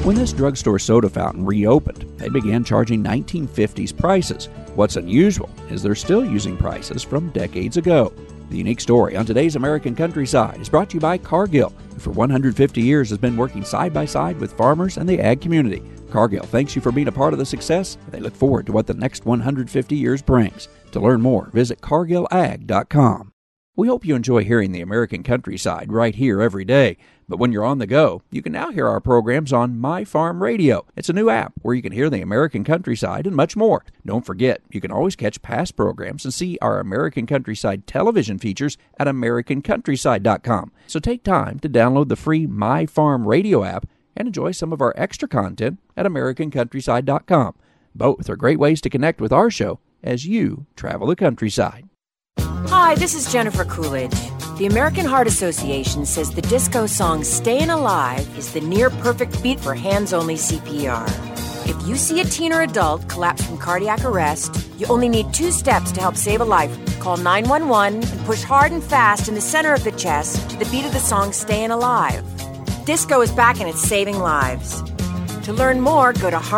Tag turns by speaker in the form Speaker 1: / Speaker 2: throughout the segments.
Speaker 1: When this drugstore soda fountain reopened, they began charging 1950s prices. What's unusual is they're still using prices from decades ago. The unique story on today's American Countryside is brought to you by Cargill, who for 150 years has been working side by side with farmers and the ag community. Cargill thanks you for being a part of the success, and they look forward to what the next 150 years brings. To learn more, visit cargillag.com. We hope you enjoy hearing the American Countryside right here every day. But when you're on the go, you can now hear our programs on My Farm Radio. It's a new app where you can hear the American Countryside and much more. Don't forget, you can always catch past programs and see our American Countryside television features at americancountryside.com. So take time to download the free My Farm Radio app and enjoy some of our extra content at americancountryside.com. Both are great ways to connect with our show as you travel the countryside.
Speaker 2: Hi, this is Jennifer Coolidge. The American Heart Association says the disco song Stayin' Alive is the near-perfect beat for hands-only CPR. If you see a teen or adult collapse from cardiac arrest, you only need 2 steps to help save a life. Call 911 and push hard and fast in the center of the chest to the beat of the song Stayin' Alive. Disco is back and it's saving lives. To learn more, go to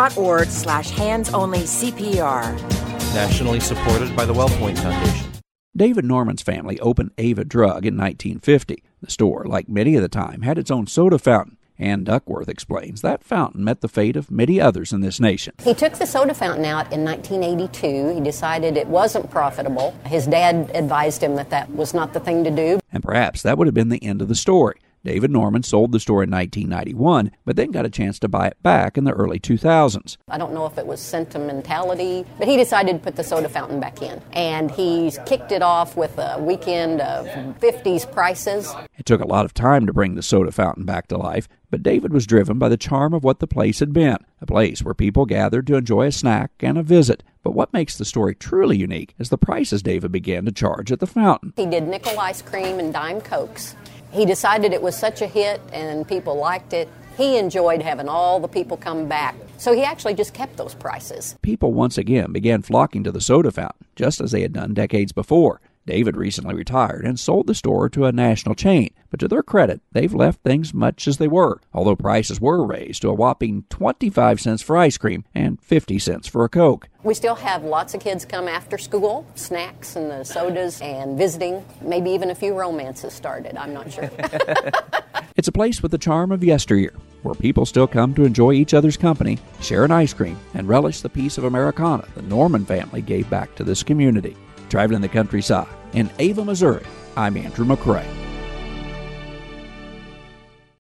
Speaker 2: heart.org/hands-only-CPR.
Speaker 3: Nationally supported by the WellPoint Foundation.
Speaker 1: David Norman's family opened Ava Drug in 1950. The store, like many of the time, had its own soda fountain. Ann Duckworth explains that fountain met the fate of many others in this nation.
Speaker 4: He took the soda fountain out in 1982. He decided it wasn't profitable. His dad advised him that that was not the thing to do.
Speaker 1: And perhaps that would have been the end of the story. David Norman sold the store in 1991, but then got a chance to buy it back in the early 2000s.
Speaker 4: I don't know if it was sentimentality, but he decided to put the soda fountain back in. And he's kicked it off with a weekend of 50s prices.
Speaker 1: It took a lot of time to bring the soda fountain back to life, but David was driven by the charm of what the place had been, a place where people gathered to enjoy a snack and a visit. But what makes the story truly unique is the prices David began to charge at the fountain.
Speaker 4: He did nickel ice cream and dime Cokes. He decided it was such a hit and people liked it. He enjoyed having all the people come back. So he actually just kept those prices.
Speaker 1: People once again began flocking to the soda fountain, just as they had done decades before. David recently retired and sold the store to a national chain, but to their credit, they've left things much as they were, although prices were raised to a whopping 25 cents for ice cream and 50 cents for a Coke.
Speaker 4: We still have lots of kids come after school, snacks and the sodas and visiting. Maybe even a few romances started, I'm not sure.
Speaker 1: It's a place with the charm of yesteryear, where people still come to enjoy each other's company, share an ice cream, and relish the piece of Americana the Norman family gave back to this community. Traveling the countryside in Ava, Missouri, I'm Andrew McCrae.